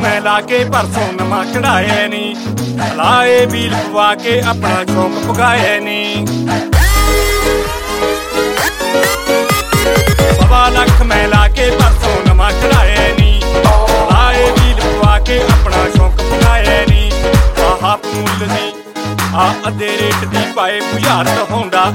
मैं लाके परसों नवा चढ़ाया नी, लाए बील पवा के अपना शौक पगाया नी। 1.25 लाख मैं लाके परसों नवा चढ़ाया नी, लाए बील पवा के अपना शौक पगाया नी। आहा मुल दी आ अद्धे रेट दी पाए बुझारत होंडा,